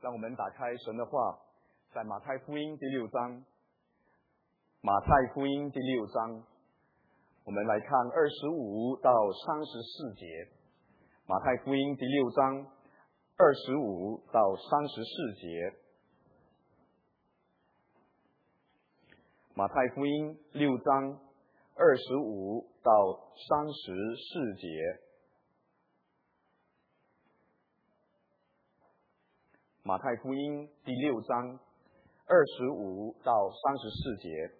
让我们打开神的话，在马太福音第6章。马太福音第6章，我们来看25到34节。马太福音第6章25到34节。马太福音6章25到34节。马太福音第6章25到34节。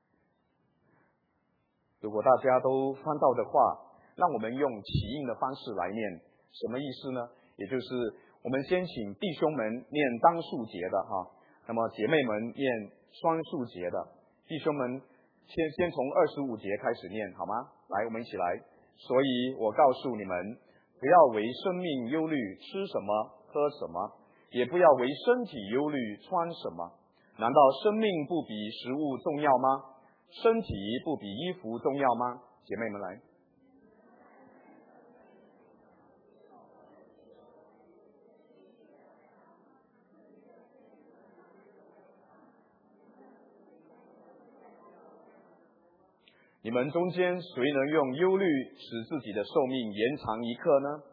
如果大家都翻到的话，让我们用起印的方式来念，什么意思呢？也就是我们先请弟兄们念单数节的哈，那么姐妹们念双数节的。弟兄们先从25节开始念好吗？来，我们一起来。所以我告诉你们，不要为生命忧虑吃什么喝什么，也不要为身体忧虑穿什么。难道生命不比食物重要吗？身体不比衣服重要吗？姐妹们来。你们中间谁能用忧虑使自己的寿命延长1刻呢？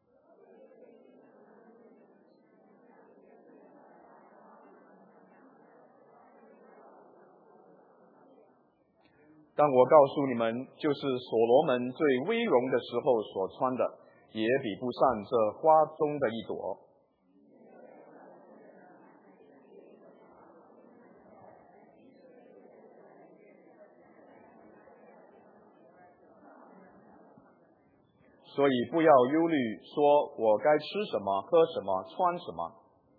但我告诉你们，就是所罗门最威荣的时候所穿的，也比不上这花中的一朵。所以不要忧虑，说我该吃什么、喝什么、穿什么。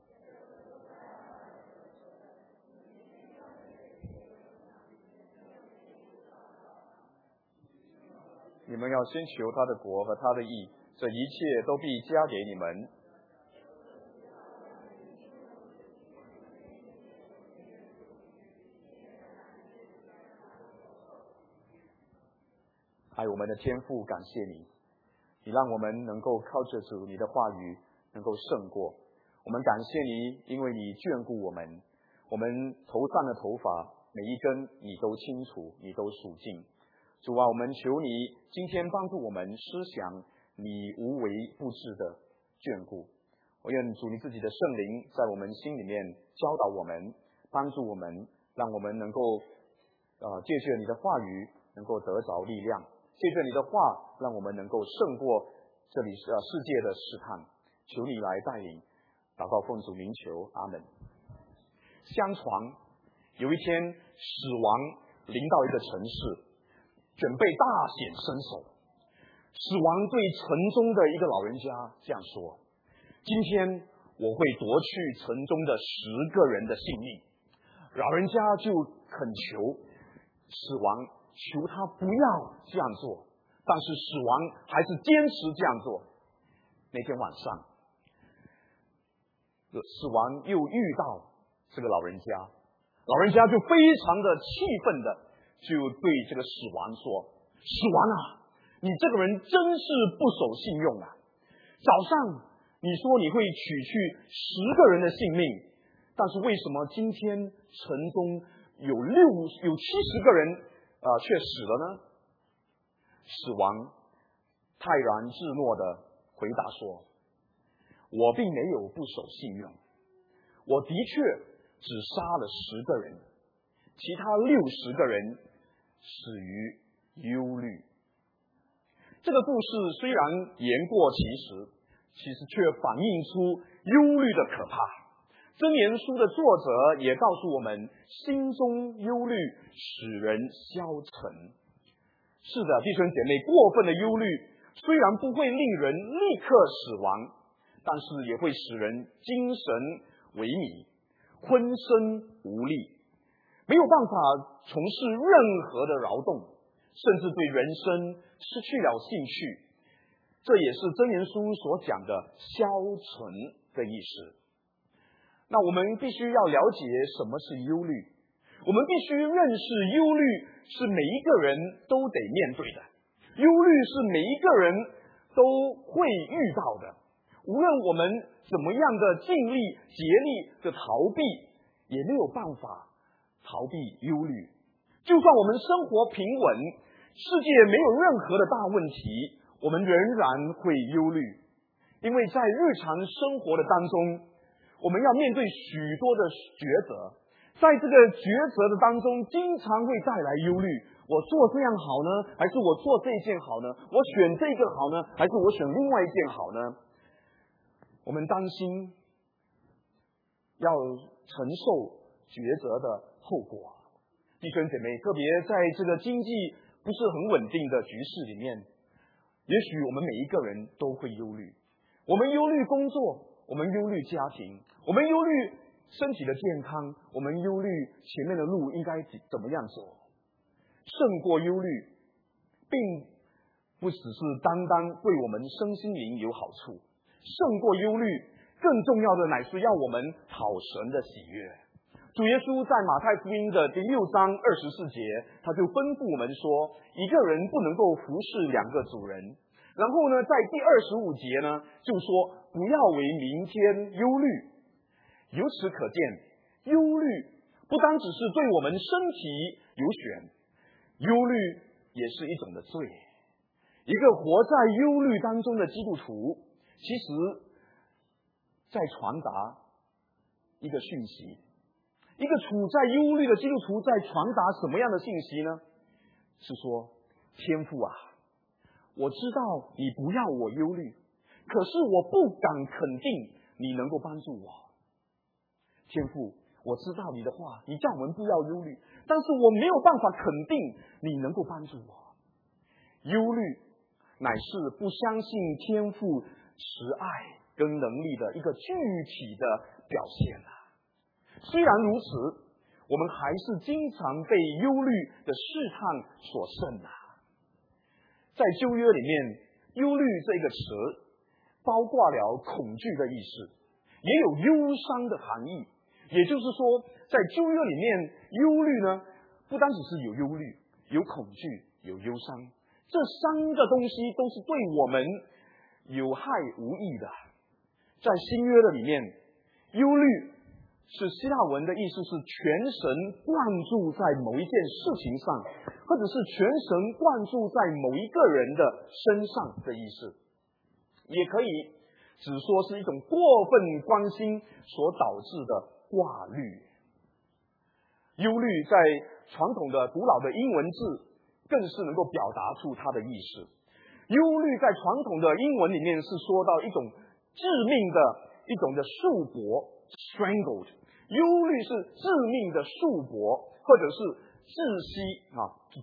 你们要先求他的国和他的义，这一切都必加给你们。爱我们的天父，感谢你，你让我们能够靠着主你的话语能够胜过。我们感谢你，因为你眷顾我们，我们头上的头发每一根你都清楚，你都数尽。主啊，我们求你今天帮助我们思想你无微不至的眷顾。我愿主你自己的圣灵在我们心里面教导我们，帮助我们，让我们能够借着你的话语能够得着力量，借着你的话让我们能够胜过这里世界的试探。求你来带领，祷告奉主名求，阿门。相传有一天死亡临到一个城市，准备大显身手。死亡对城中的一个老人家这样说：今天我会夺去城中的10个人的性命。老人家就恳求死亡，求他不要这样做，但是死亡还是坚持这样做。那天晚上，死亡又遇到这个老人家，老人家就非常的气愤的就对这个死亡说：死亡啊，你这个人真是不守信用啊！早上你说你会取去10个人的性命，但是为什么今天城中有70个人却死了呢？死亡泰然自若的回答说：我并没有不守信用，我的确只杀了10个人，其他60个人死于忧虑。这个故事虽然言过其实，其实却反映出忧虑的可怕。箴言书的作者也告诉我们，心中忧虑使人消沉。是的，弟兄姐妹，过分的忧虑虽然不会令人立刻死亡，但是也会使人精神萎靡，浑身无力，没有办法从事任何的劳动，甚至对人生失去了兴趣。这也是箴言书所讲的消沉的意思。那我们必须要了解什么是忧虑，我们必须认识忧虑是每一个人都得面对的，忧虑是每一个人都会遇到的。 无论我们怎么样的尽力竭力的逃避，也没有办法逃避忧虑。就算我们生活平稳，世界没有任何的大问题，我们仍然会忧虑。因为在日常生活的当中，我们要面对许多的抉择，在这个抉择的当中，经常会带来忧虑。我做这样好呢，还是我做这件好呢？我选这个好呢，还是我选另外一件好呢？我们担心要承受抉择的后果。弟兄姐妹，特别在这个经济不是很稳定的局势里面，也许我们每一个人都会忧虑。我们忧虑工作，我们忧虑家庭，我们忧虑身体的健康，我们忧虑前面的路应该怎么样走。胜过忧虑，并不只是单单对我们身心灵有好处，胜过忧虑，更重要的乃是要我们讨神的喜悦。主耶稣在马太福音的第6章24节，他就吩咐我们说，一个人不能够服侍2个主人。然后呢，在第25节呢，就说不要为明天忧虑。由此可见，忧虑不单只是对我们身体有选，忧虑也是一种的罪。一个活在忧虑当中的基督徒，其实在传达一个讯息。一个处在忧虑的基督徒在传达什么样的信息呢？是说，天父啊，我知道你不要我忧虑，可是我不敢肯定你能够帮助我。天父，我知道你的话，你叫我们不要忧虑，但是我没有办法肯定你能够帮助我。忧虑乃是不相信天父慈爱跟能力的一个具体的表现啊。虽然如此，我们还是经常被忧虑的试探所胜啊。在旧约里面，忧虑这个词包括了恐惧的意思，也有忧伤的含义。也就是说，在旧约里面，忧虑呢，不单只是有忧虑，有恐惧，有忧伤，这3个东西都是对我们有害无益的。在新约的里面，忧虑是希腊文的意思是全神贯注在某一件事情上，或者是全神贯注在某一个人的身上的意思，也可以只说是一种过分关心所导致的挂虑。忧虑在传统的古老的英文字更是能够表达出它的意思。忧虑在传统的英文里面是说到一种致命的一种的束缚 strangled， 忧虑是致命的束缚或者是窒息to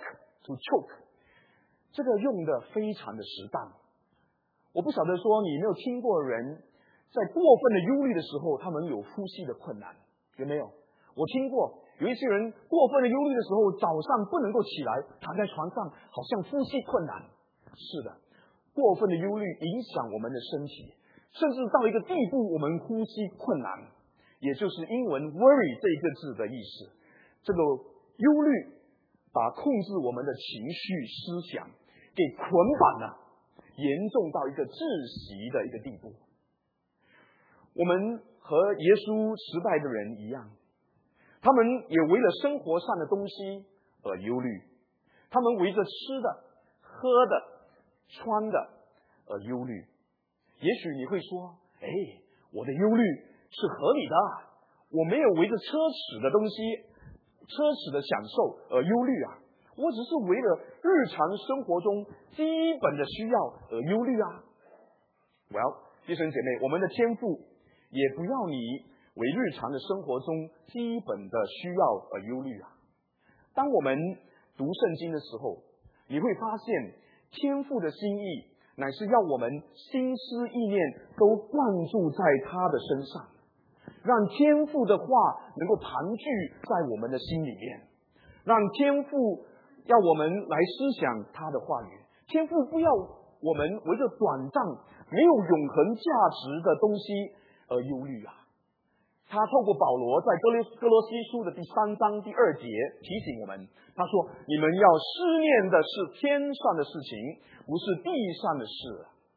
choke， 这个用的非常的适当。我不晓得说你有没有听过人在过分的忧虑的时候，他们有呼吸的困难，有没有？我听过有一些人过分的忧虑的时候，早上不能够起来，躺在床上好像呼吸困难。是的，过分的忧虑影响我们的身体，甚至到一个地步我们呼吸困难，也就是英文 worry 这一个字的意思。这个忧虑把控制我们的情绪思想给捆绑了，严重到一个窒息的一个地步。我们和耶稣时代的人一样，他们也为了生活上的东西而忧虑，他们为着吃的、喝的、穿的而忧虑。也许你会说，我的忧虑是合理的，我没有为着奢侈的东西、奢侈的享受而忧虑啊，我只是为了日常生活中基本的需要而忧虑啊。Well， 弟兄姐妹，我们的天父也不要你为日常的生活中基本的需要而忧虑啊。当我们读圣经的时候，你会发现天父的心意乃是要我们心思意念都灌注在他的身上，让天父的话能够盘踞在我们的心里面，让天父要我们来思想他的话语。天父不要我们为着短暂没有永恒价值的东西而忧虑啊。他透过保罗在哥罗西书的第3章第2节提醒我们，他说，你们要思念的是天上的事情，不是地上的事。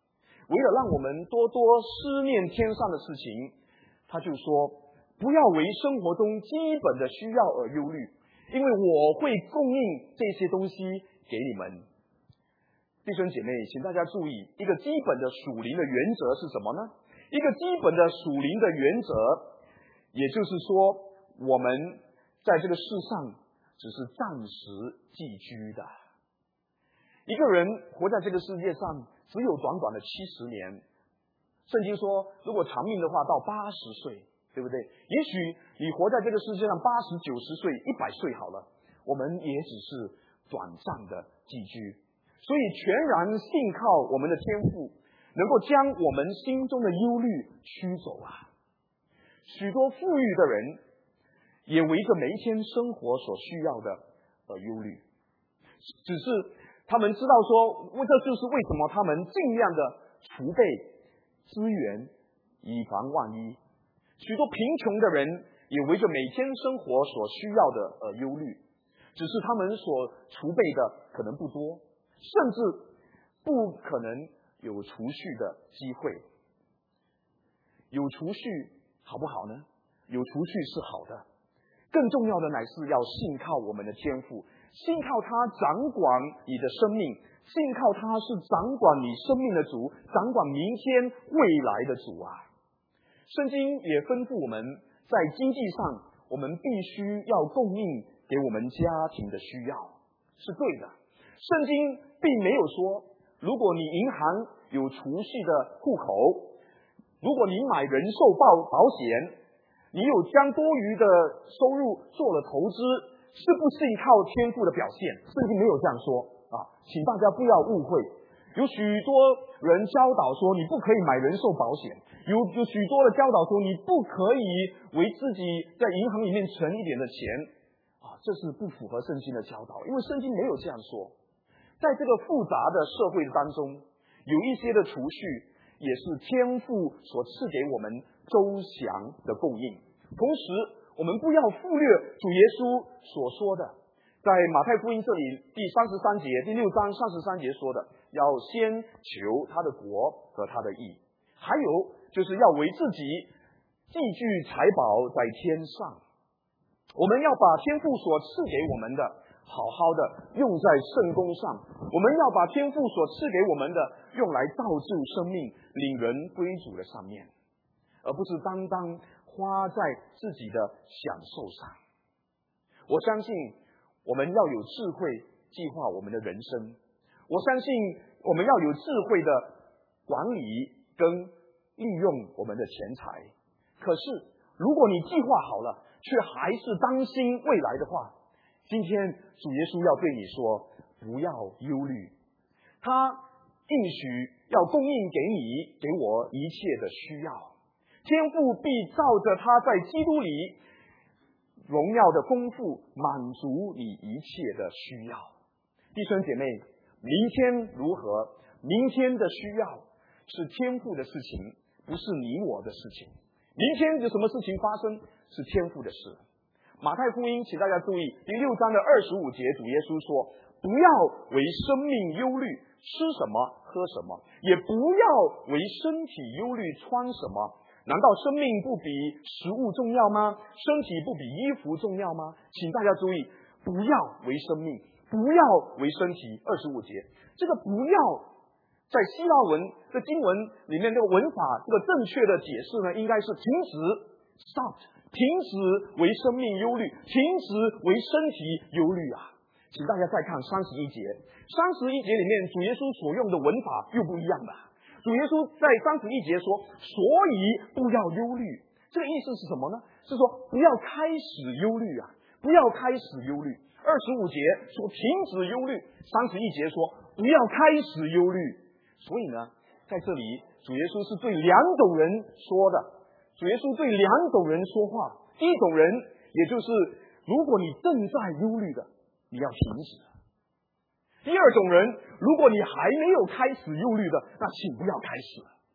为了让我们多多思念天上的事情，他就说，不要为生活中基本的需要而忧虑，因为我会供应这些东西给你们。弟兄姐妹，请大家注意，一个基本的属灵的原则是什么呢？一个基本的属灵的原则，也就是说，我们在这个世上只是暂时寄居的。一个人活在这个世界上只有短短的70年，圣经说如果长命的话到80岁，对不对？也许你活在这个世界上80、90岁、100岁好了，我们也只是短暂的寄居。所以全然信靠我们的天父，能够将我们心中的忧虑驱走啊。许多富裕的人也围着每一天生活所需要的而忧虑，只是他们知道说，这就是为什么他们尽量的储备资源，以防万一。许多贫穷的人也围着每天生活所需要的而忧虑，只是他们所储备的可能不多，甚至不可能有储蓄的机会。有储蓄好不好呢？有储蓄是好的，更重要的乃是要信靠我们的天父，信靠他掌管你的生命，信靠他是掌管你生命的主，掌管明天未来的主啊。圣经也吩咐我们，在经济上我们必须要供应给我们家庭的需要，是对的。圣经并没有说，如果你银行有储蓄的户口，如果你买人寿保险，你有将多余的收入做了投资，是不信靠天父的表现。圣经没有这样说啊，请大家不要误会。有许多人教导说你不可以买人寿保险，有许多的教导说你不可以为自己在银行里面存一点的钱啊，这是不符合圣经的教导，因为圣经没有这样说。在这个复杂的社会当中，有一些的储蓄也是天父所赐给我们周详的供应。同时我们不要忽略主耶稣所说的，在马太福音这里第33节第6章33节说的，要先求他的国和他的义，还有就是要为自己积聚财宝在天上。我们要把天父所赐给我们的好好的用在圣工上，我们要把天父所赐给我们的用来造就生命，领人归主的上面，而不是单单花在自己的享受上。我相信我们要有智慧计划我们的人生，我相信我们要有智慧的管理跟利用我们的钱财。可是如果你计划好了，却还是担心未来的话，今天主耶稣要对你说，不要忧虑，他应许要供应给你给我一切的需要，天父必照着他在基督里荣耀的丰富满足你一切的需要。弟兄姐妹，明天如何？明天的需要是天父的事情，不是你我的事情。明天有什么事情发生，是天父的事。马太福音，请大家注意第6章的25节，主耶稣说，不要为生命忧虑，吃什么喝什么，也不要为身体忧虑穿什么。难道生命不比食物重要吗？身体不比衣服重要吗？请大家注意，不要为生命，不要为身体。25节，这个不要在希腊文的经文里面，这个文法这个正确的解释呢，应该是停止 stop， 停止为生命忧虑，停止为身体忧虑啊。请大家再看31节，31节里面主耶稣所用的文法又不一样了。主耶稣在31节说，所以不要忧虑，这个意思是什么呢？是说不要开始忧虑啊，不要开始忧虑。25节说停止忧虑，31节说不要开始忧虑。所以呢，在这里主耶稣是对两种人说的，主耶稣对两种人说话。第一种人，也就是如果你正在忧虑的，你要停止。第二种人，如果你还没有开始忧虑的，那请不要开始。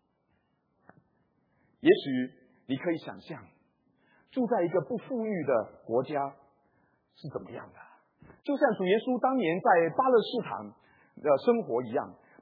也许你可以想象，住在一个不富裕的国家是怎么样的，就像主耶稣当年在巴勒斯坦的生活一样。巴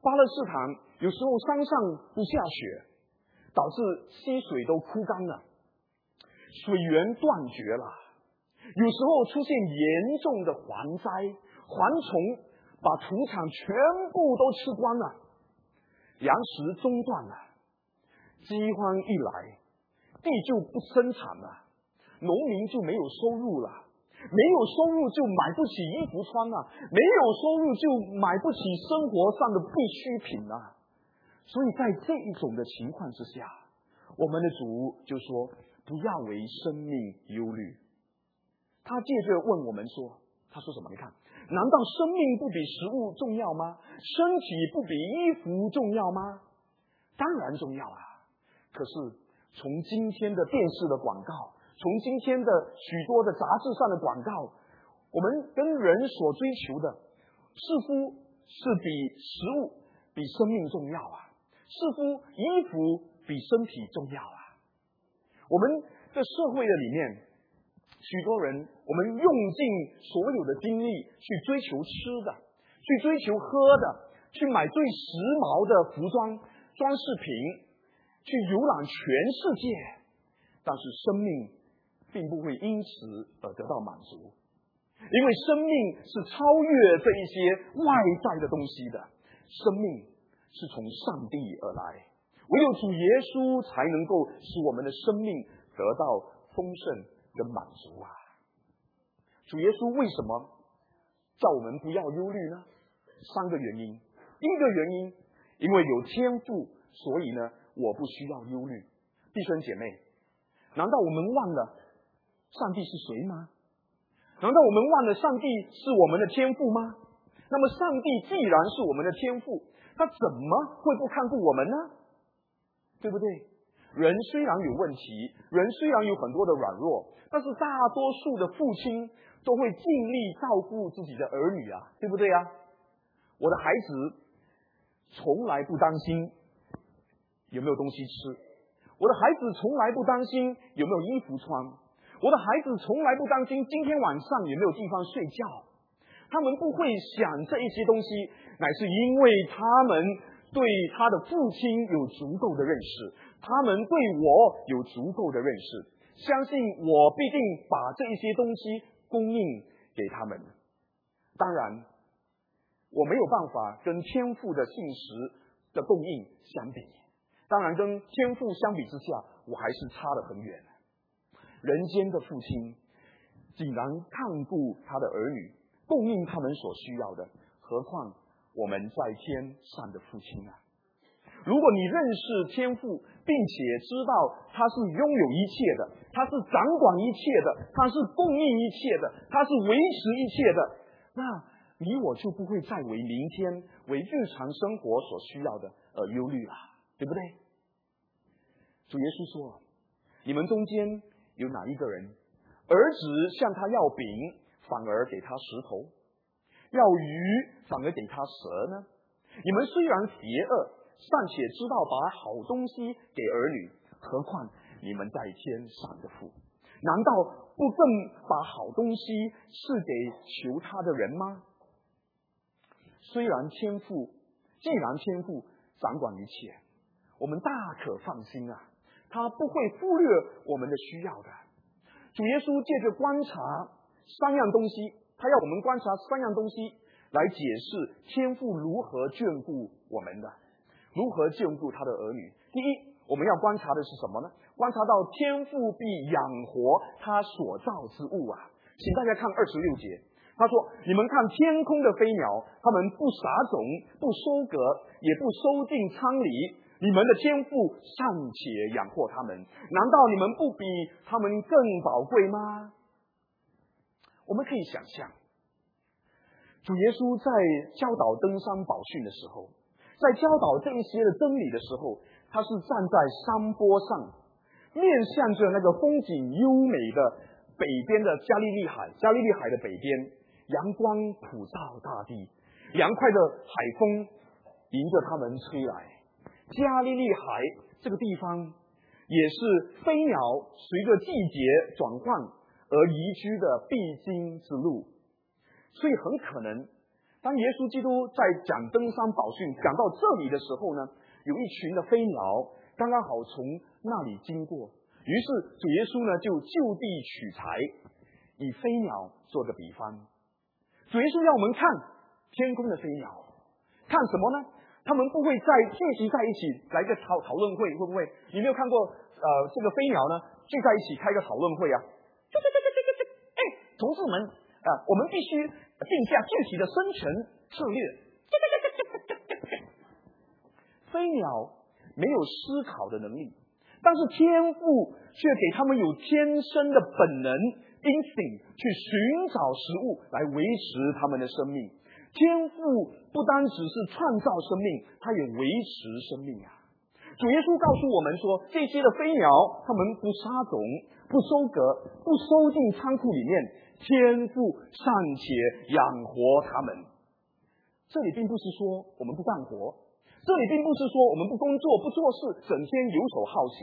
巴勒斯坦有时候山上不下雪，导致溪水都枯干了，水源断绝了，有时候出现严重的蝗灾，蝗虫把土产全部都吃光了，粮食中断了，饥荒一来，地就不生产了，农民就没有收入了，没有收入就买不起衣服穿了，没有收入就买不起生活上的必需品了。所以在这一种的情况之下，我们的主就说不要为生命忧虑。他接着问我们说，他说什么？你看，难道生命不比食物重要吗？身体不比衣服重要吗？当然重要啊。可是从今天的电视的广告，从今天的许多的杂志上的广告，我们跟人所追求的似乎是比食物比生命重要啊，似乎衣服比身体重要啊。我们的社会的里面，许多人我们用尽所有的精力去追求吃的，去追求喝的，去买最时髦的服装装饰品，去游览全世界，但是生命并不会因此而得到满足，因为生命是超越这一些外在的东西的，生命是从上帝而来，唯有主耶稣才能够使我们的生命得到丰盛跟满足啊！主耶稣为什么叫我们不要忧虑呢？3个原因。第一个原因，因为有天父，所以呢我不需要忧虑。弟兄姐妹，难道我们忘了上帝是谁吗？难道我们忘了上帝是我们的天父吗？那么上帝既然是我们的天父，他怎么会不看顾我们呢？对不对？人虽然有问题，人虽然有很多的软弱，但是大多数的父亲都会尽力照顾自己的儿女啊，对不对啊？我的孩子从来不担心有没有东西吃，我的孩子从来不担心有没有衣服穿，我的孩子从来不担心今天晚上有没有地方睡觉。他们不会想这一些东西，乃是因为他们对他的父亲有足够的认识，他们对我有足够的认识，相信我必定把这一些东西供应给他们。当然我没有办法跟天父的信实的供应相比，当然跟天父相比之下，我还是差得很远。人间的父亲竟然看顾他的儿女，供应他们所需要的，何况我们在天上的父亲啊！如果你认识天父，并且知道他是拥有一切的，他是掌管一切的，他是供应一切的，他是维持一切的，那你我就不会再为明天为日常生活所需要的而忧虑了，对不对？主耶稣说，你们中间有哪一个人儿子向他要饼，反而给他石头，要鱼反而给他蛇呢？你们虽然邪恶，尚且知道把好东西给儿女，何况你们在天上的父，难道不更把好东西赐给求他的人吗？既然天父掌管一切，我们大可放心啊，他不会忽略我们的需要的。主耶稣借着观察3样东西，他要我们观察3样东西来解释天父如何眷顾我们的，如何眷顾他的儿女。第一，我们要观察的是什么呢？观察到天父必养活他所造之物啊。请大家看26节，他说，你们看天空的飞鸟，他们不撒种，不收割，也不收进仓里，你们的天父尚且养活他们，难道你们不比他们更宝贵吗？我们可以想象，主耶稣在教导登山宝训的时候，在教导这一些的真理的时候，他是站在山坡上，面向着那个风景优美的北边的加利利海的北边，阳光普照大地，凉快的海风迎着他们吹来。加利利海这个地方也是飞鸟随着季节转换而移居的必经之路，所以很可能当耶稣基督在讲登山宝训讲到这里的时候呢，有一群的飞鸟刚刚好从那里经过，于是主耶稣呢就就地取材，以飞鸟做个比方。主耶稣要我们看天空的飞鸟，看什么呢？他们不会聚集在一起来个讨论会，会不会？你没有看过这个飞鸟呢聚在一起开个讨论会啊？同志们我们必须定下具体的生存策略。飞鸟没有思考的能力，但是天父却给他们有天生的本能 instinct 去寻找食物来维持他们的生命。天父不单只是创造生命，他也维持生命啊。主耶稣告诉我们说，这些的飞鸟他们不撒种，不收割，不收进仓库里面，天父尚且养活他们。这里并不是说我们不干活，这里并不是说我们不工作不做事，整天游手好闲。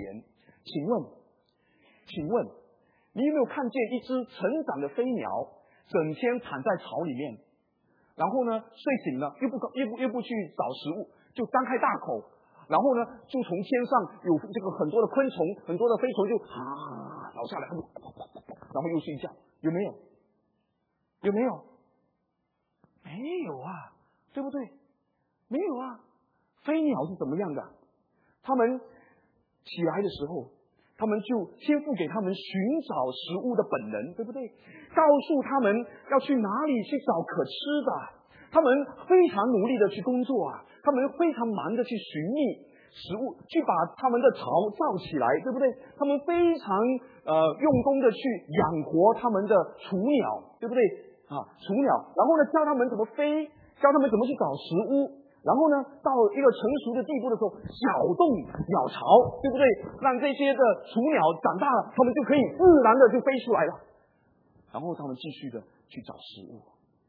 请问你有没有看见一只成长的飞鸟整天躺在巢里面，然后呢睡醒了又不去找食物，就张开大口，然后呢就从天上有这个很多的昆虫，很多的飞虫就倒下来，然后又睡觉，有没有？有没有？没有啊，对不对？没有啊。飞鸟是怎么样的？他们起来的时候，他们就天父给他们寻找食物的本能，对不对？告诉他们要去哪里去找可吃的，他们非常努力的去工作啊，他们非常忙的去寻觅食物，去把他们的巢造起来，对不对？他们非常用功的去养活他们的雏鸟，对不对？雏鸟，然后呢教他们怎么飞，教他们怎么去找食物。然后呢，到一个成熟的地步的时候，搅动鸟巢，对不对？让这些的雏鸟长大了，它们就可以自然的就飞出来了。然后他们继续的去找食物。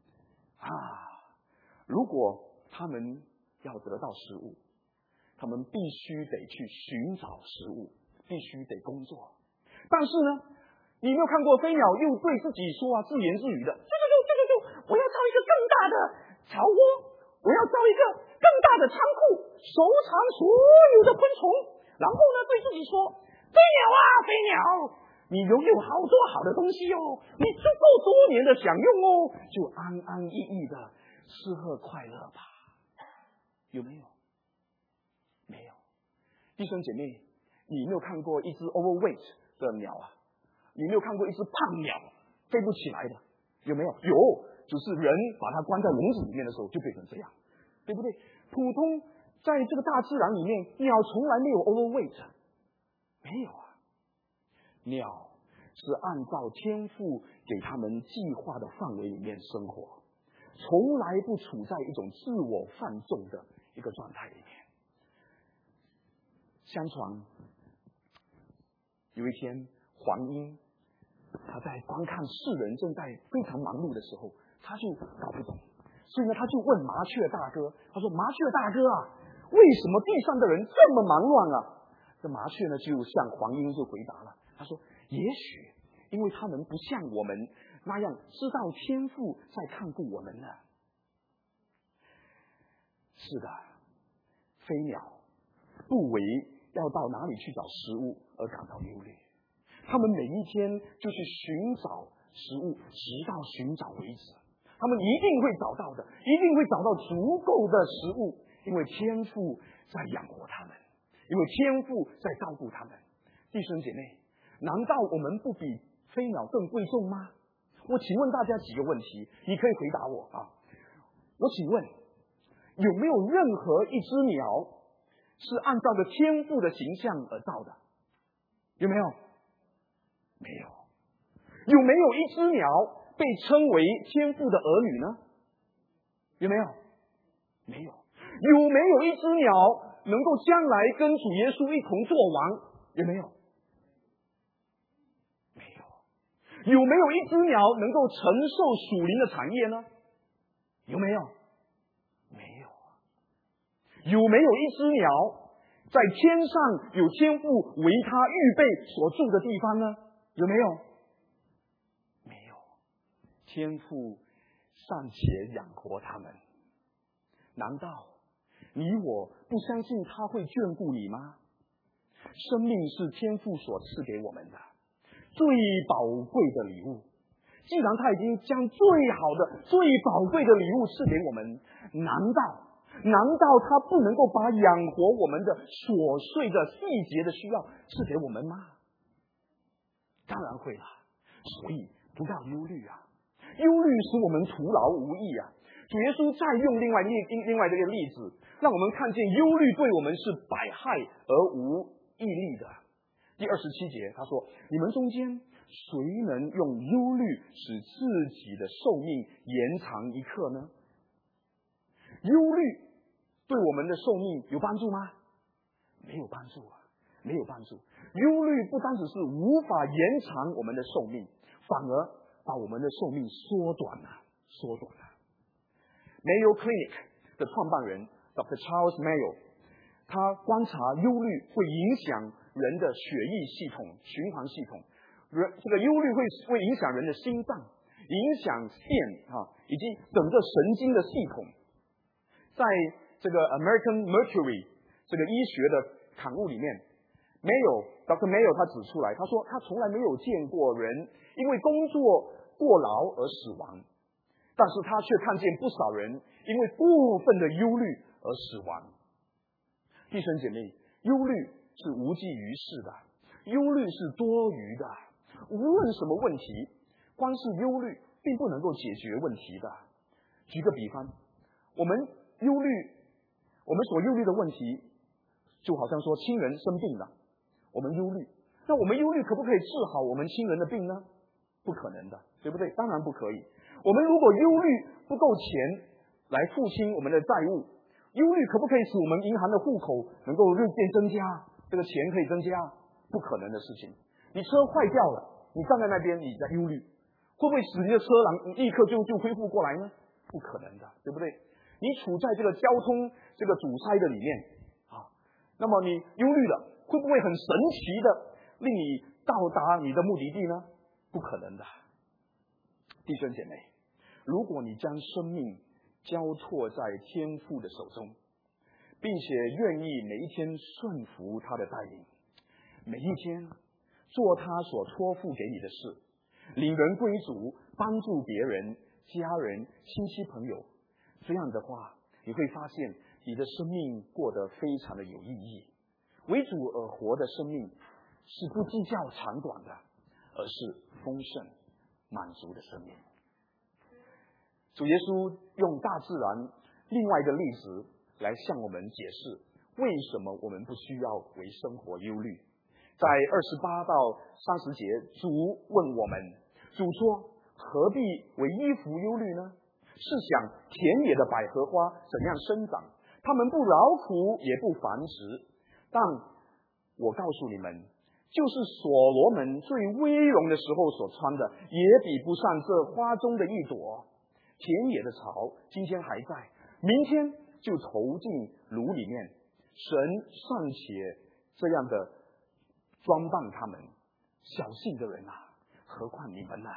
如果他们要得到食物，他们必须得去寻找食物，必须得工作。但是呢，你没有看过飞鸟又对自己说自言自语的，我要造一个更大的巢窝，我要造一个更大的仓库，收藏所有的昆虫。然后呢，对自己说：飞鸟啊，飞鸟，你拥有好多好的东西哦，你足够多年的享用哦，就安安逸逸的吃喝快乐吧。有没有？没有。弟兄姐妹，你没有看过一只 overweight 的鸟啊？你没有看过一只胖鸟飞不起来的？有没有？有，就是人把它关在笼子里面的时候就变成这样，对不对？普通在这个大自然里面，鸟从来没有 overweight， 没有啊。鸟是按照天父给他们计划的范围里面生活，从来不处在一种自我放纵的一个状态里面。相传有一天，黄莺他在观看世人正在非常忙碌的时候，他就搞不懂，所以呢，他就问麻雀大哥，他说：麻雀大哥啊，为什么地上的人这么忙乱啊？这麻雀呢就向黄莺就回答了，他说：也许因为他们不像我们那样知道天父在看顾我们呢。是的，飞鸟不为要到哪里去找食物而感到忧虑，他们每一天就去寻找食物，直到寻找为止。他们一定会找到的，一定会找到足够的食物，因为天父在养活他们，因为天父在照顾他们。弟兄姐妹，难道我们不比飞鸟更贵重吗？我请问大家几个问题，你可以回答我啊。我请问，有没有任何一只鸟是按照着天父的形象而造的？有没有？没有。有没有一只鸟被称为天父的儿女呢？有没有？没有。有没有一只鸟能够将来跟主耶稣一同作王？有没有？没有。有没有一只鸟能够承受属灵的产业呢？有没有？没有。有没有一只鸟在天上有天父为他预备所住的地方呢？有没有？没有。天父尚且养活他们， 难道你我不相信他会眷顾你吗？生命是天父所赐给我们的最宝贵的礼物，既然他已经将最好的最宝贵的礼物赐给我们，难道他不能够把养活我们的琐碎的细节的需要赐给我们吗？当然会啦，所以不要忧虑啊，忧虑使我们徒劳无益啊。主耶稣再用另外这个例子，让我们看见忧虑对我们是百害而无益利的。第27节他说，你们中间谁能用忧虑使自己的寿命延长一刻呢？忧虑对我们的寿命有帮助吗？没有帮助啊，没有帮助。忧虑不单只是无法延长我们的寿命，反而把我们的寿命缩短了。Mayo Clinic 的创办人 Dr. Charles Mayo， 他观察忧虑会影响人的血液系统、循环系统，这个忧虑会影响人的心脏，影响腺以及整个神经的系统。在这个 American Mercury 这个医学的刊物里面， Dr. Mayo 他指出来，他说他从来没有见过人因为工作过劳而死亡，但是他却看见不少人因为过分的忧虑而死亡。弟兄姐妹，忧虑是无济于事的，忧虑是多余的。无论什么问题，光是忧虑并不能够解决问题的。举个比方，我们所忧虑的问题，就好像说亲人生病了，我们忧虑，那我们忧虑可不可以治好我们亲人的病呢？不可能的，对不对？当然不可以。我们如果忧虑不够钱来付清我们的债务，忧虑可不可以使我们银行的户口能够日渐增加，这个钱可以增加？不可能的事情。你车坏掉了，你站在那边你在忧虑，会不会使你的车立刻就恢复过来呢？不可能的，对不对？你处在这个交通这个阻塞的里面那么你忧虑了，会不会很神奇的令你到达你的目的地呢？不可能的。弟兄姐妹，如果你将生命交托在天父的手中，并且愿意每一天顺服他的带领，每一天做他所托付给你的事，领人归主，帮助别人、家人、亲戚朋友，这样的话你会发现你的生命过得非常的有意义。为主而活的生命是不计较长短的，而是丰盛满足的生命。主耶稣用大自然另外一个例子来向我们解释为什么我们不需要为生活忧虑。在28到30节，主问我们，主说，何必为衣服忧虑呢？试想田野的百合花怎样生长，他们不劳苦也不繁殖。但我告诉你们，就是所罗门最威荣的时候所穿的，也比不上这花中的一朵。田野的草今天还在，明天就投进炉里面。神尚且这样的装扮他们，小信的人啊，何况你们啊？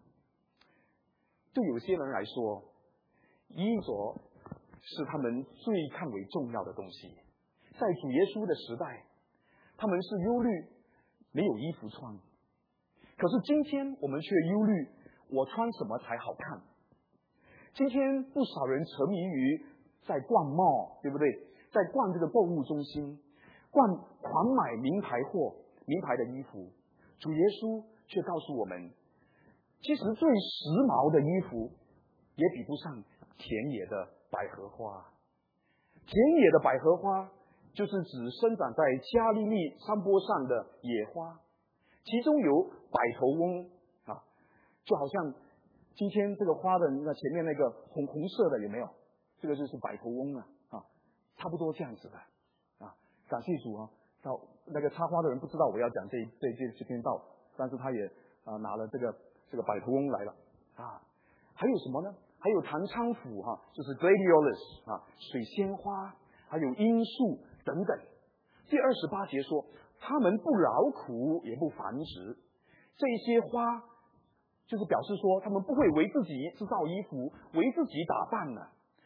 对有些人来说，衣着是他们最看为重要的东西。在主耶稣的时代，他们是忧虑没有衣服穿，可是今天我们却忧虑我穿什么才好看。今天不少人沉迷于在逛mall，对不对？在逛这个购物中心，狂买名牌货、名牌的衣服。主耶稣却告诉我们，其实最时髦的衣服也比不上田野的百合花。田野的百合花就是指生长在加利利山坡上的野花，其中有百头翁就好像今天这个花的那前面那个红色的有没有？这个就是百头翁差不多这样子的感谢主到那个插花的人不知道我要讲这篇道，但是他也拿了这个百头翁来了还有什么呢？还有唐菖蒲就是 gladiolus 水仙花，还有罂粟等等。第28节说，他们不劳苦也不繁殖。这些花就是表示说，他们不会为自己制造衣服，为自己打扮了。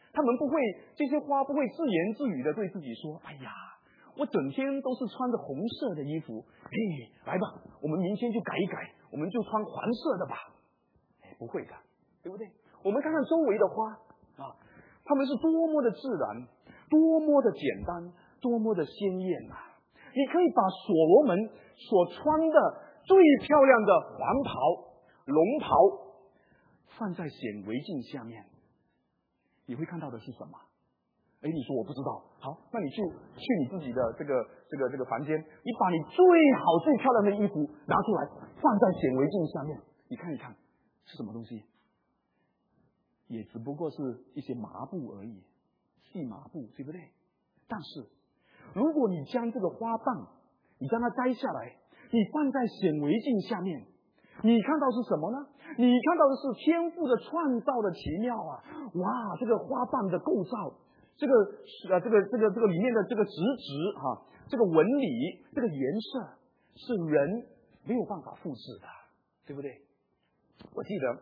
他们不会，这些花不会自言自语的对自己说：“哎呀，我整天都是穿着红色的衣服，来吧，我们明天就改一改，我们就穿黄色的吧。”不会的，对不对？我们看看周围的花啊，它们是多么的自然，多么的简单，多么的鲜艳啊！你可以把所罗门所穿的最漂亮的黄袍、龙袍放在显微镜下面，你会看到的是什么？你说我不知道，好，那你去你自己的这个房间，你把你最好最漂亮的衣服拿出来，放在显微镜下面，你看一看是什么东西？也只不过是一些麻布而已，细麻布，对不对？但是如果你将这个花瓣，你将它摘下来，你放在显微镜下面，你看到是什么呢？你看到的是天父的创造的奇妙啊！哇，这个花瓣的构造，这个里面的这个直这个纹理，这个颜色是人没有办法复制的，对不对？我记得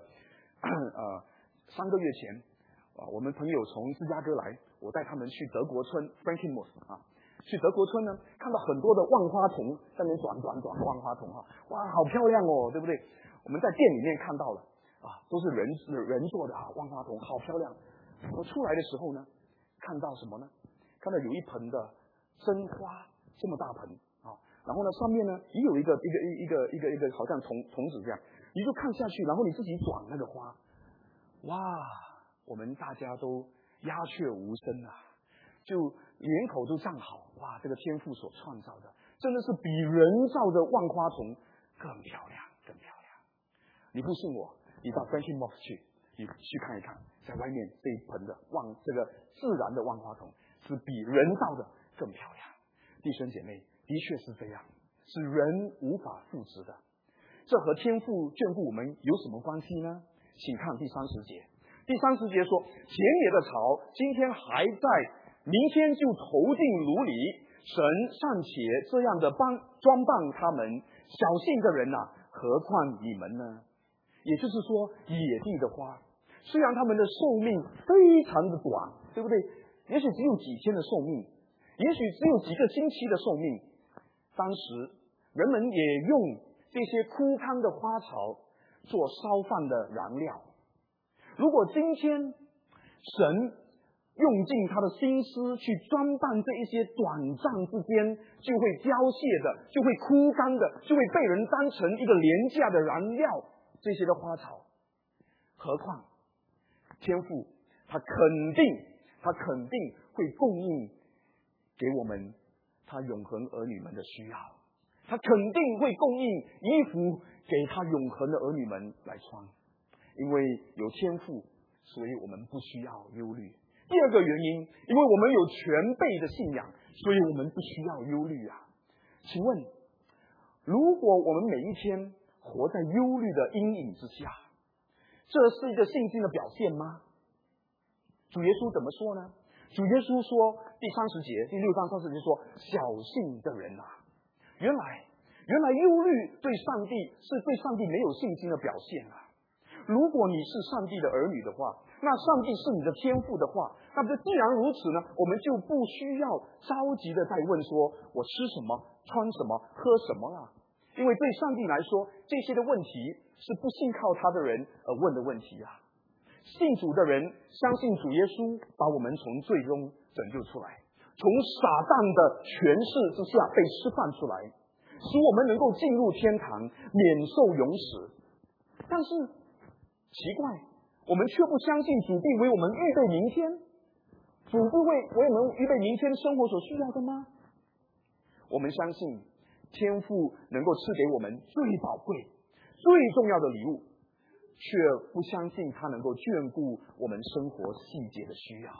3个月前我们朋友从芝加哥来，我带他们去德国村 Frankenmuth 去德国村呢，看到很多的万花筒在那边转万花筒哇，好漂亮哦，对不对？我们在店里面看到了都是人做的万花筒，好漂亮。我出来的时候呢，看到什么呢？看到有一盆的真花，这么大盆然后呢上面呢也有一个好像虫子这样，你就看下去，然后你自己转那个花，哇，我们大家都鸦雀无声就脸口都站好，哇，这个天父所创造的真的是比人造的万花筒更漂亮。你不信我，你到 Frankenmuth 去，你去看一看，在外面这一盆的这个自然的万花筒是比人造的更漂亮。弟兄姐妹，的确是这样，是人无法复制的。这和天父眷顾我们有什么关系呢？请看第30节。第30节说，田野的草今天还在，明天就投进炉里，神尚且这样的装扮他们，小信的人何况你们呢？也就是说，野地的花虽然他们的寿命非常的短，对不对？也许只有几天的寿命，也许只有几个星期的寿命，当时人们也用这些枯干的花草做烧饭的燃料。如果今天神用尽他的心思去装扮这一些短暂之间就会凋谢的，就会枯干的，就会被人当成一个廉价的燃料，这些的花草，何况天父他肯定会供应给我们他永恒儿女们的需要，他肯定会供应衣服给他永恒的儿女们来穿，因为有天父，所以我们不需要忧虑。第二个原因，因为我们有全备的信仰，所以我们不需要忧虑请问，如果我们每一天活在忧虑的阴影之下，这是一个信心的表现吗？主耶稣怎么说呢？主耶稣说，第30节，第6章30节说，小信的人原来忧虑对上帝是对上帝没有信心的表现如果你是上帝的儿女的话，那上帝是你的天父的话，那么既然如此呢，我们就不需要着急的在问说我吃什么穿什么喝什么了，因为对上帝来说，这些的问题是不信靠他的人而问的问题信主的人相信主耶稣把我们从罪中拯救出来，从撒旦的权势之下被释放出来，使我们能够进入天堂，免受永死。但是奇怪，我们却不相信主必为我们预备明天，主必为我们预备明天生活所需要的吗？我们相信天父能够赐给我们最宝贵最重要的礼物，却不相信他能够眷顾我们生活细节的需要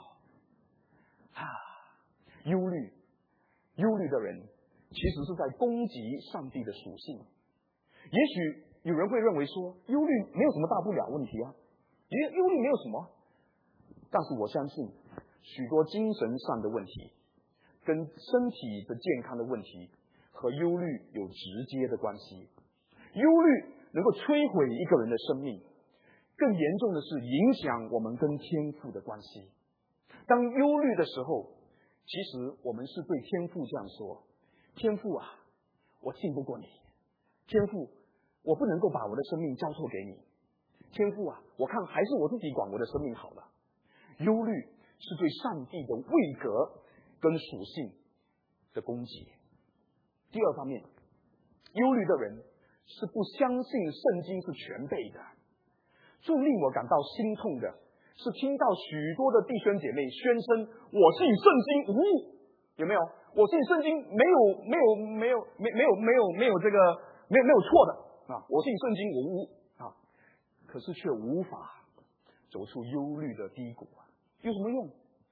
忧虑的人其实是在攻击上帝的属性。也许有人会认为说，忧虑没有什么大不了问题忧虑没有什么，但是我相信许多精神上的问题跟身体的健康的问题和忧虑有直接的关系。忧虑能够摧毁一个人的生命，更严重的是影响我们跟天父的关系。 当忧虑的时候，其实我们是对天父这样说：天父啊，我信不过你，天父，我不能够把我的生命交托给你，天父啊，我看还是我自己管我的生命好了。忧虑是对上帝的位格跟属性的攻击。第二方面，忧虑的人是不相信圣经是全备的。最令我感到心痛的是听到许多的弟兄姐妹宣称我信圣经无误，有没有？我信圣经没有这个没有错的啊，我信圣经无误啊，可是却无法走出忧虑的低谷啊，有什么用？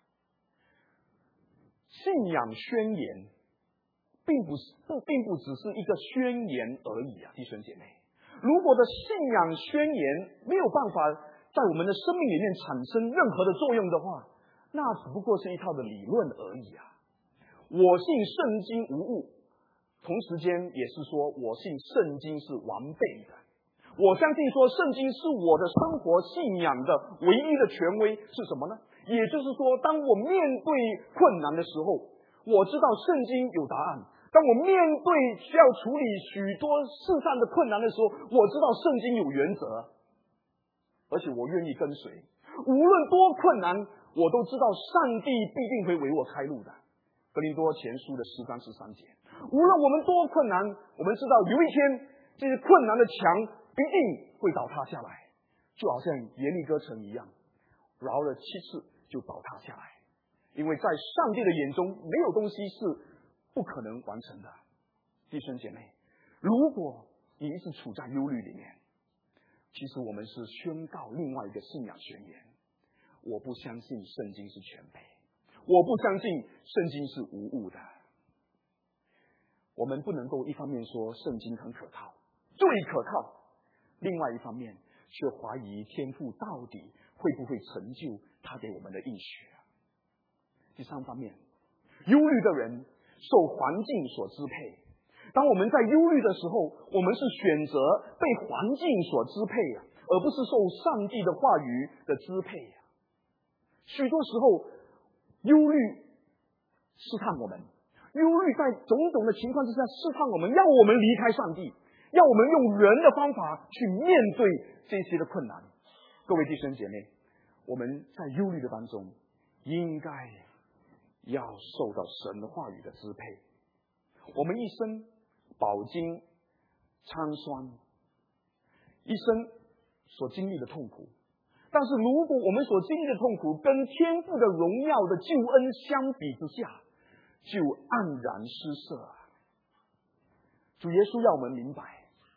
信仰宣言并不只是一个宣言而已啊，弟兄姐妹。如果的信仰宣言没有办法在我们的生命里面产生任何的作用的话，那只不过是一套的理论而已啊。我信圣经无误，同时间也是说我信圣经是完备的。我相信说圣经是我的生活信仰的唯一的权威是什么呢？也就是说，当我面对困难的时候，我知道圣经有答案。当我面对需要处理许多世上的困难的时候，我知道圣经有原则，而且我愿意跟随。无论多困难，我都知道上帝必定会为我开路的。哥林多前书的10章13节。无论我们多困难，我们知道有一天这些困难的墙必定会倒塌下来，就好像耶利哥城一样，绕了7次就倒塌下来。因为在上帝的眼中，没有东西是不可能完成的。弟兄姐妹，如果你一直处在忧虑里面，其实我们是宣告另外一个信仰宣言：我不相信圣经是全备，我不相信圣经是无误的。我们不能够一方面说圣经很可靠，最可靠，另外一方面却怀疑天父到底会不会成就他给我们的应许。第三方面，忧虑的人受环境所支配。当我们在忧虑的时候，我们是选择被环境所支配而不是受上帝的话语的支配。许多时候，忧虑试探我们，忧虑在种种的情况之下试探我们，要我们离开上帝，要我们用人的方法去面对这些的困难。各位弟兄姐妹，我们在忧虑的当中，应该要受到神话语的支配。我们一生饱经参酸，一生所经历的痛苦，但是如果我们所经历的痛苦跟天父的荣耀的救恩相比之下，就黯然失色。主耶稣要我们明白，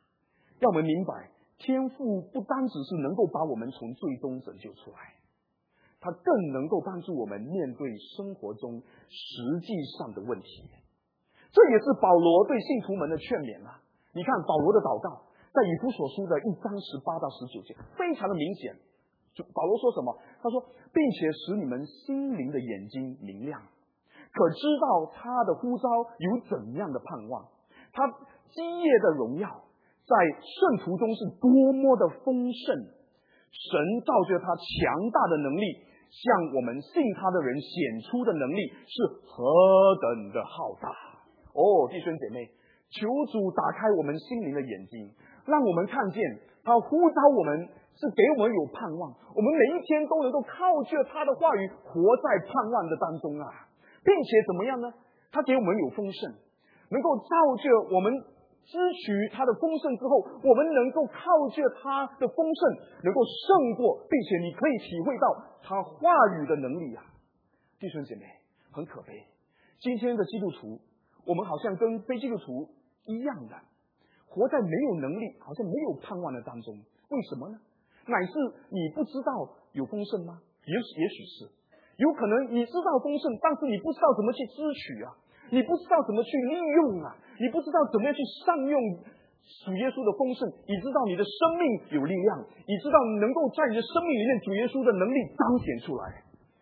天父不单只是能够把我们从最终拯救出来，他更能够帮助我们面对生活中实际上的问题。这也是保罗对信徒们的劝勉啊！你看保罗的祷告，在以弗所书的1章18到19节，非常的明显。保罗说什么？他说，并且使你们心灵的眼睛明亮，可知道他的呼召有怎样的盼望，他基业的荣耀在圣徒中是多么的丰盛，神照着他强大的能力，向我们信他的人显出的能力是何等的浩大。弟兄姐妹，求主打开我们心灵的眼睛，让我们看见他呼召我们是给我们有盼望，我们每一天都能够靠着他的话语活在盼望的当中啊，并且怎么样呢？他给我们有丰盛，能够照着我们支取他的丰盛之后，我们能够靠着他的丰盛能够胜过，并且你可以体会到他话语的能力啊。弟兄姐妹，很可悲，今天的基督徒，我们好像跟非基督徒一样的，活在没有能力，好像没有盼望的当中。为什么呢？乃是你不知道有丰盛吗？也许是，有可能你知道丰盛，但是你不知道怎么去支取啊，你不知道怎么去利用啊，你不知道怎么样去善用主耶稣的丰盛，以知道你的生命有力量，以知道能够在你的生命里面主耶稣的能力彰显出来。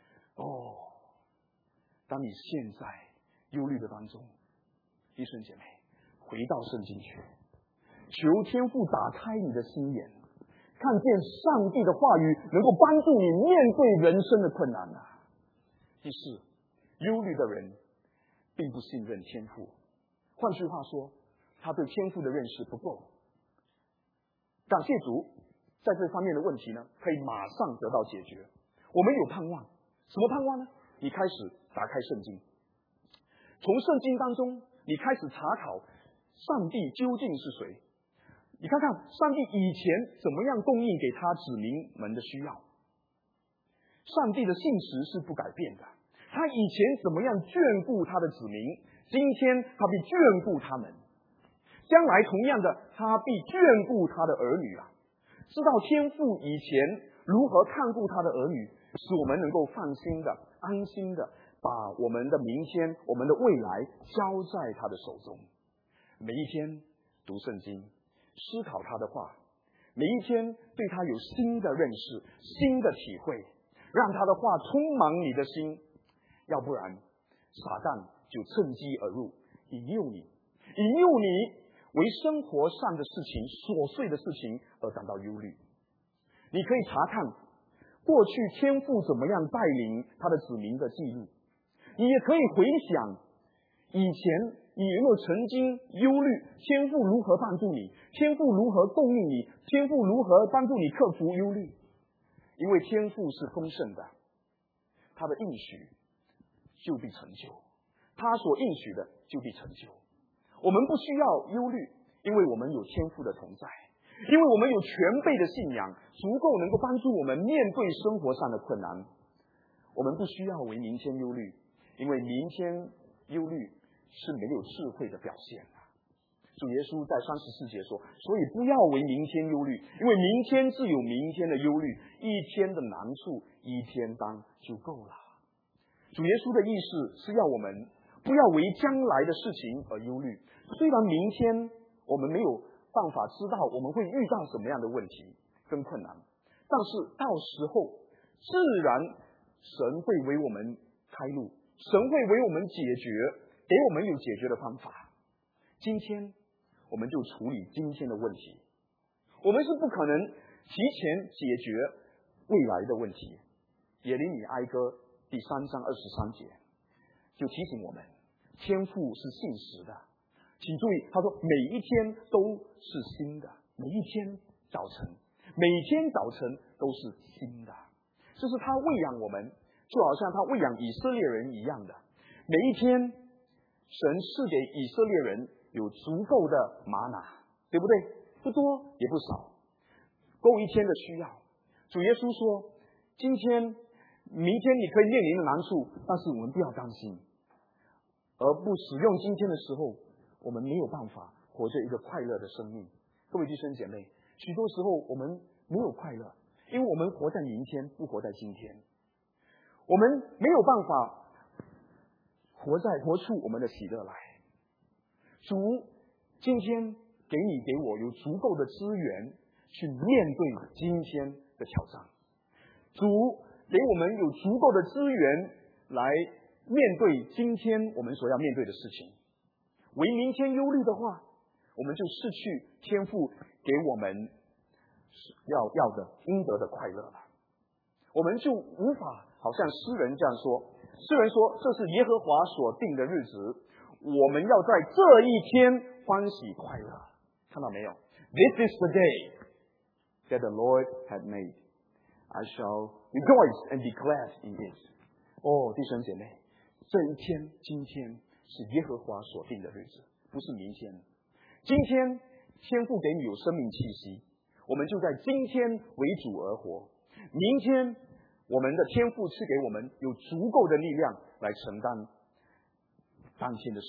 当你现在忧虑的当中，弟兄姐妹，回到圣经去，求天父打开你的心眼，看见上帝的话语能够帮助你面对人生的困难啊！ 第四，忧虑的人并不信任天父。换句话说，他对天父的认识不够。感谢主，在这方面的问题呢，可以马上得到解决。我们有盼望，什么盼望呢？你开始打开圣经，从圣经当中，你开始查考上帝究竟是谁。你看看上帝以前怎么样供应给他子民们的需要。上帝的信实是不改变的，他以前怎么样眷顾他的子民，今天他必眷顾他们，将来同样的他必眷顾他的儿女啊！知道天父以前如何看顾他的儿女，使我们能够放心的、安心的把我们的明天、我们的未来交在他的手中。每一天读圣经，思考他的话，每一天对他有新的认识、新的体会，让他的话充满你的心。要不然撒旦就趁机而入，引诱你为生活上的事情、琐碎的事情而感到忧虑。你可以查看过去天父怎么样带领他的子民的记录，你也可以回想以前你有没有曾经忧虑天父如何帮助你，天父如何供应你，天父如何帮助你克服忧虑。因为天父是丰盛的，他的应许就必成就，他所应许的就必成就。我们不需要忧虑，因为我们有天父的同在，因为我们有全备的信仰，足够能够帮助我们面对生活上的困难。我们不需要为明天忧虑，因为明天忧虑是没有智慧的表现的。主耶稣在34节说，所以不要为明天忧虑，因为明天自有明天的忧虑，一天的难处一天当就够了。主耶稣的意思是要我们不要为将来的事情而忧虑。虽然明天我们没有办法知道我们会遇到什么样的问题跟困难，但是到时候自然神会为我们开路，神会为我们解决，给我们有解决的方法。今天我们就处理今天的问题，我们是不可能提前解决未来的问题。耶利米哀歌第3章23节就提醒我们，天父是信实的。请注意，他说每一天都是新的，每一天早晨都是新的。这是他喂养我们，就好像他喂养以色列人一样的。每一天神赐给以色列人有足够的玛拿，对不对？不多也不少，够一天的需要。主耶稣说，今天明天你可以面临的难处，但是我们不要担心，而不使用今天的时候，我们没有办法活着一个快乐的生命。各位弟兄姐妹，许多时候我们没有快乐，因为我们活在明天，不活在今天。我们没有办法活出我们的喜乐来。主今天给你给我有足够的资源去面对今天的挑战，主给我们有足够的资源来面对今天我们所要面对的事情。为明天忧虑的话，我们就失去天父给我们要的应得的快乐了。我们就无法好像诗人这样说，诗人说这是耶和华所定的日子，我们要在这一天欢喜快乐。看到没有？ This is the day that the Lord had made. I shall rejoice and be glad in it. 弟兄姐妹，这一天今天是耶和华所定的日子，不是明天。今天天父给你有生命气息，我们就在今天为主而活。明天我们的天父赐给我们有足够的力量来承担当天的事。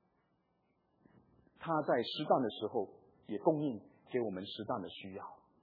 他在适当的时候也供应给我们适当的需要。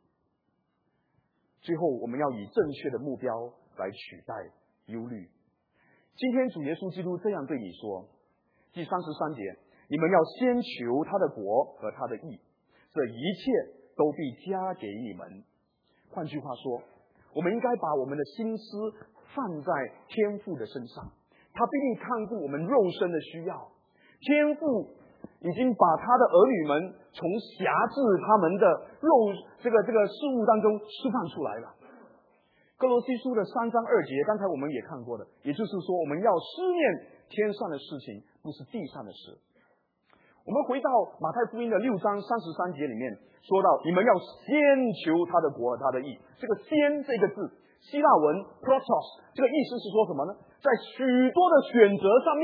最后我们要以正确的目标来取代忧虑。今天主耶稣基督这样对你说，第33节，你们要先求他的国和他的义，这一切都必加给你们。换句话说，我们应该把我们的心思放在天父的身上，他必定看顾我们肉身的需要。天父已经把他的儿女们从辖制他们的这个事物当中释放出来了。 哥罗西书的3章2节，刚才我们也看过的，也就是说，我们要思念天上的事情，不是地上的事。我们回到马太福音的6章33节里面，说到你们要先求他的国和他的义。这个先这个字，希腊文 protos， 这个意思是说什么呢？在许多的选择上面，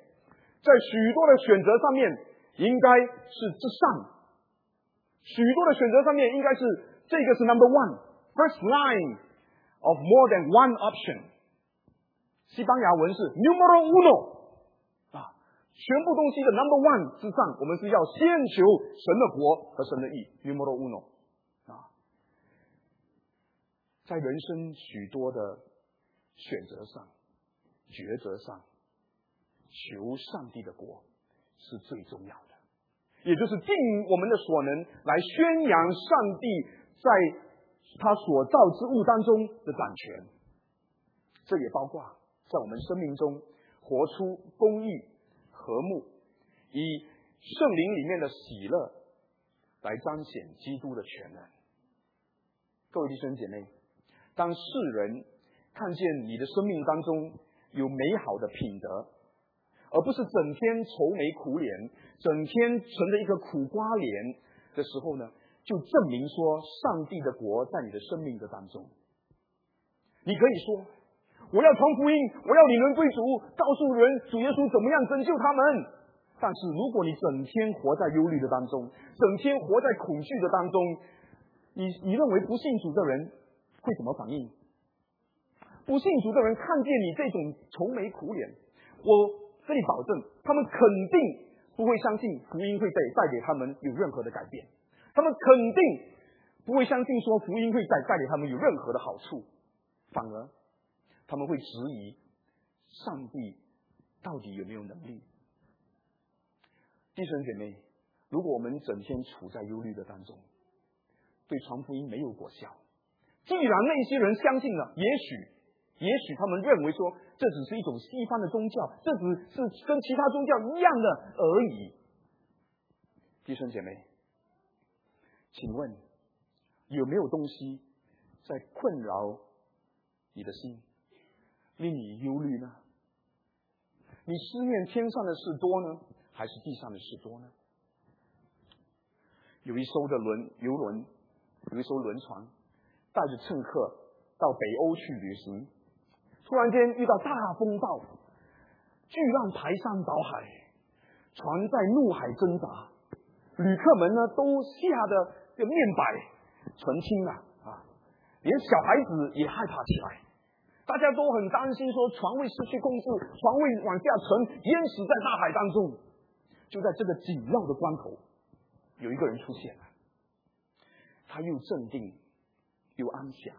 应该是之上，许多的选择上面应该是这个是 number one first line of more than one option。 西班牙文是 numero uno， 全部东西的 number one 之上，我们是要先求神的国和神的义 numero uno。 在人生许多的选择上、抉择上，求上帝的国是最重要的，也就是尽我们的所能来宣扬上帝在他所造之物当中的掌权。这也包括在我们生命中活出公义、和睦，以圣灵里面的喜乐来彰显基督的全能。各位弟兄姐妹，当世人看见你的生命当中有美好的品德，而不是整天愁眉苦脸，整天存着一个苦瓜脸的时候呢，就证明说上帝的国在你的生命的当中。你可以说，我要传福音，我要领人归主，告诉人主耶稣怎么样拯救他们。但是如果你整天活在忧虑的当中，整天活在恐惧的当中，你认为不信主的人会怎么反应？不信主的人看见你这种愁眉苦脸，我跟你保证，他们肯定不会相信福音会带给他们有任何的改变，他们肯定不会相信说福音会带给他们有任何的好处，反而他们会质疑上帝到底有没有能力。弟兄姐妹，如果我们整天处在忧虑的当中，对传福音没有果效，既然那些人相信了，也许他们认为说这只是一种西方的宗教，这只是跟其他宗教一样的而已。弟兄姐妹，请问有没有东西在困扰你的心，令你忧虑呢？你思念天上的事多呢，还是地上的事多呢？有一艘游轮，有一艘轮船带着乘客到北欧去旅行，突然间遇到大风暴，巨浪排山倒海，船在怒海挣扎，旅客们呢都吓得面白唇青连小孩子也害怕起来，大家都很担心说船会失去控制，船会往下沉，淹死在大海当中。就在这个紧要的关头，有一个人出现了，他又镇定又安详，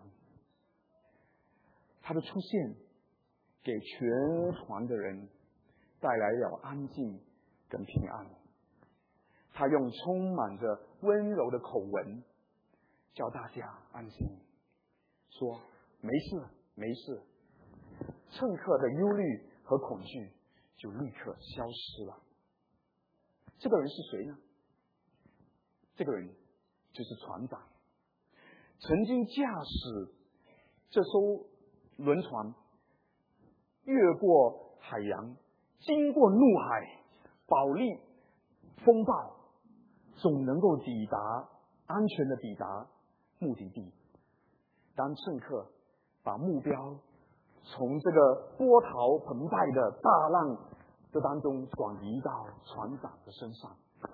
他的出现给全船的人带来了安静跟平安。他用充满着温柔的口吻叫大家安心，说没事没事，乘客的忧虑和恐惧就立刻消失了。这个人是谁呢？这个人就是船长，曾经驾驶这艘轮船越过海洋，经过怒海、保利、风暴，总能够安全的抵达目的地。当乘客把目标从这个波涛澎湃的大浪这当中转移到船长的身上，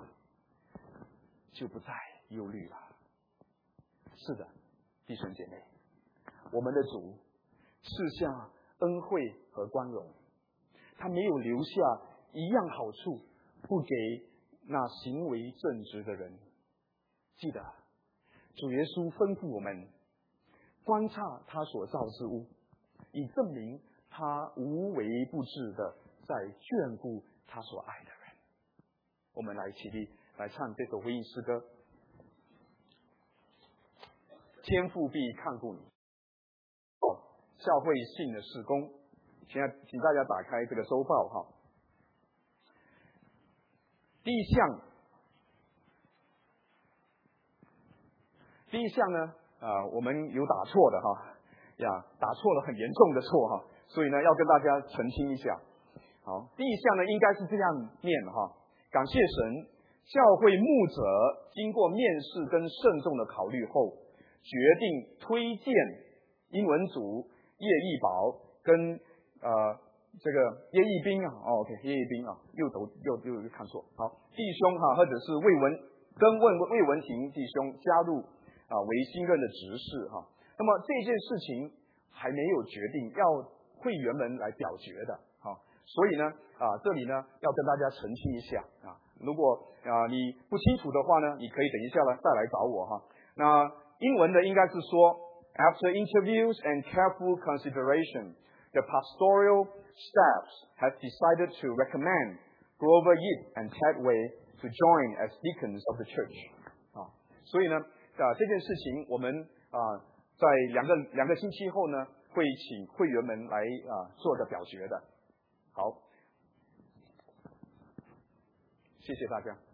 就不再忧虑了。是的，弟兄姐妹，我们的主赐下恩惠和光荣，他没有留下一样好处不给那行为正直的人。记得主耶稣吩咐我们观察他所造之物，以证明他无微不至的在眷顾他所爱的人。我们来起立来唱这首回应诗歌，天父必看顾你。教会信的事工，请大家打开这个周报哈。第一项呢，我们有打错的哈， 打错了很严重的错哈，所以呢要跟大家澄清一下。好，第一项呢应该是这样念哈，感谢神，教会牧者经过面试跟慎重的考虑后，决定推荐英文组叶义宝跟这个叶义斌OK 叶义斌又看错，好，弟兄或者是魏文婷弟兄加入为新任的执事哈。那么这件事情还没有决定，要会员们来表决的哈。所以呢这里呢要跟大家澄清一下如果你不清楚的话呢，你可以等一下再来找我哈。那英文的应该是说 After interviews and careful consideration, the pastoral staffs have decided to recommend Grover Yip and Ted Wei to join as deacons of the church. 所以呢这件事情我们在两个星期后呢会请会员们来做个表决的。好，谢谢大家。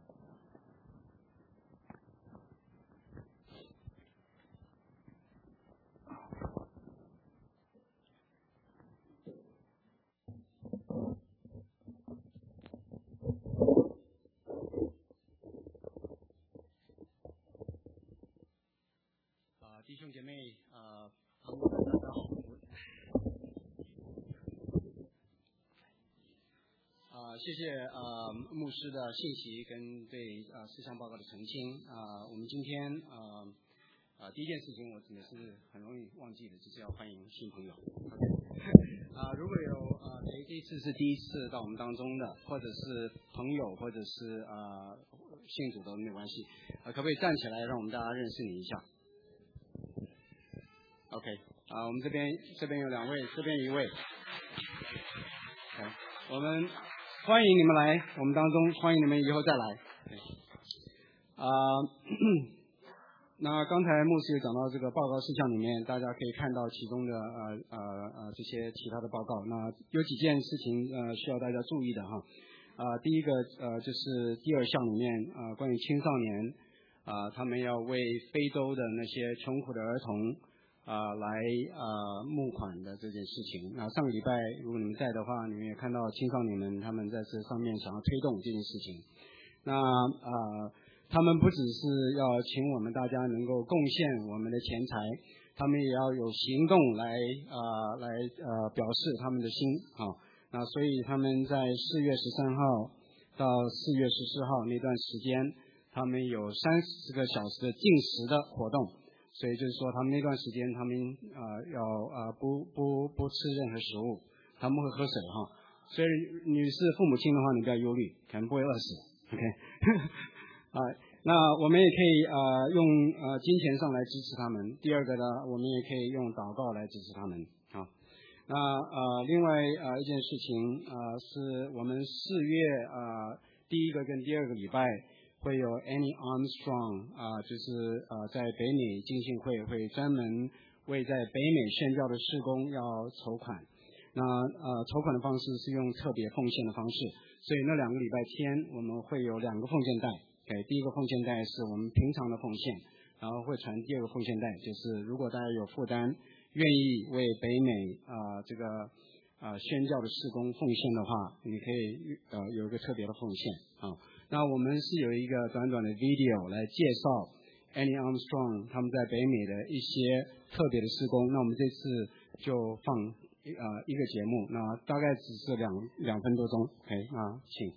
弟兄姐妹朋友们，大家好。谢谢牧师的信息跟对事项报告的澄清。我们今天第一件事情我真的是很容易忘记的，就是要欢迎新朋友。如果有这一次是第一次到我们当中的，或者是朋友，或者是信主都没有关系，可不可以站起来让我们大家认识你一下？OK， 我们这边有2位，这边1位。我们欢迎你们来我们当中，欢迎你们以后再来。那刚才牧师有讲到这个报告事项里面，大家可以看到其中的这些其他的报告。那有几件事情需要大家注意的哈。第一个就是第2项里面关于青少年他们要为非洲的那些穷苦的儿童来募款的这件事情。那上个礼拜如果你们在的话，你们也看到青少年们他们在这上面想要推动这件事情。那他们不只是要请我们大家能够贡献我们的钱财，他们也要有行动来表示他们的心那所以他们在4月13号到4月14号那段时间，他们有30个小时的禁食的活动。所以就是说他们那段时间他们要不吃任何食物，他们会喝水所以女士父母亲的话你不要忧虑，可能不会饿死。 OK 那我们也可以用金钱上来支持他们。第二个呢，我们也可以用祷告来支持他们那另外一件事情是我们4月第1个跟第2个礼拜会有 Annie Armstrong 就是在北美浸信会会专门为在北美宣教的事工要筹款。那筹款的方式是用特别奉献的方式，所以那2个礼拜天我们会有2个奉献袋。第一个奉献袋是我们平常的奉献，然后会传第2个奉献袋，就是如果大家有负担愿意为北美这个宣教的事工奉献的话，你可以有一个特别的奉献那我们是有一个短短的 video 来介绍 Annie Armstrong 他们在北美的一些特别的事工。那我们这次就放一个节目，那大概只是2分多钟。那请。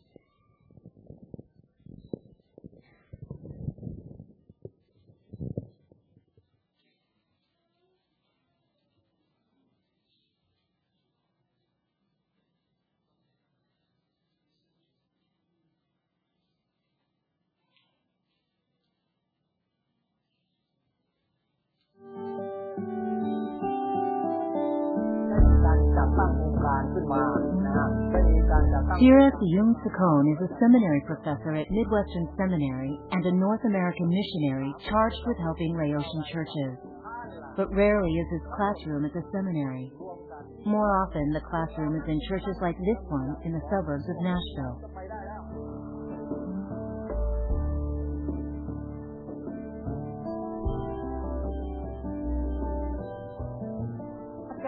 Sirus Yung-Sakon is a seminary professor at Midwestern Seminary and a North American missionary charged with helping Laotian churches. But rarely is his classroom at the seminary. More often, the classroom is in churches like this one in the suburbs of Nashville.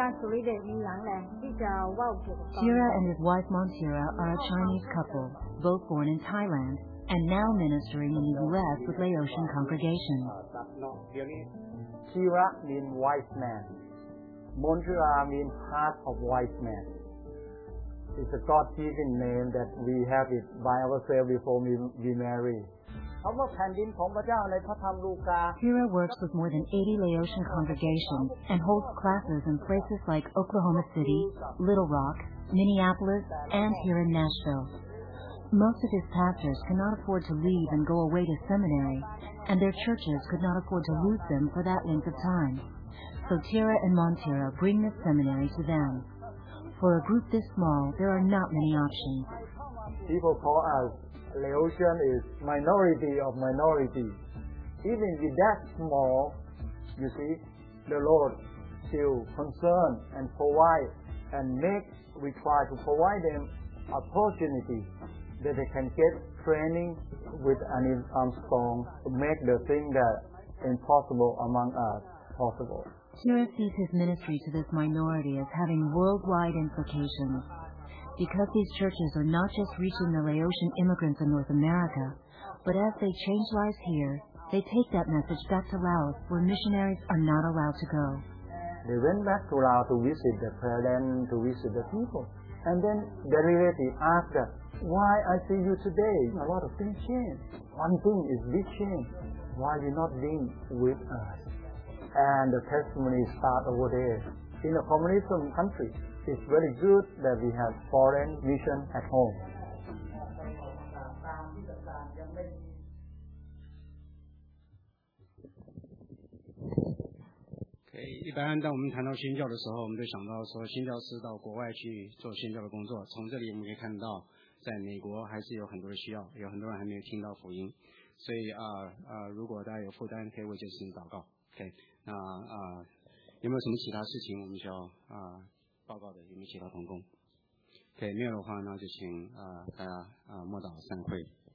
Tira and his wife Montira are a Chinese couple, both born in Thailand, and now ministering in the U.S. with Laotian congregations. Tira means wise man. Montira means heart of wise man. It's a God-given name that we have it by ourselves before we marry. Tira works with more than 80 Laotian congregations and holds classes in places like Oklahoma City, Little Rock, Minneapolis, and here in Nashville. Most of his pastors cannot afford to leave and go away to seminary, and their churches could not afford to lose them for that length of time. So Tira and Montira bring this seminary to them. For a group this small, there are not many options. People call us Laotian is minority of minority. Even with that small, you see, the Lord still concerned and provide and we try to provide them opportunity that they can get training with Neil Armstrong to make the thing that impossible among us possible. Tira sees his ministry to this minority as having worldwide implications. Because these churches are not just reaching the Laotian immigrants in North America, but as they change lives here, they take that message back to Laos, where missionaries are not allowed to go. They went back to Laos to visit the parents, to visit the people. And then the relative asked them, why I see you today? A lot of things change. One thing is big change. Why you not being with us? And the testimony start over there. In a communism country, it's very good that we have foreign mission at home. 一般当我们谈到宣教的时候，我们都想到说宣教师到国外去做宣教的工作。从这里我们可以看到，在美国还是有很多的需要，有很多人还没有听到福音。所以如果大家有负担，可以为这事情祷告。OK， 那有没有什么其他事情我们需要报告的？有没有其他同工？OK， 没有的话，那就请大家默祷散会。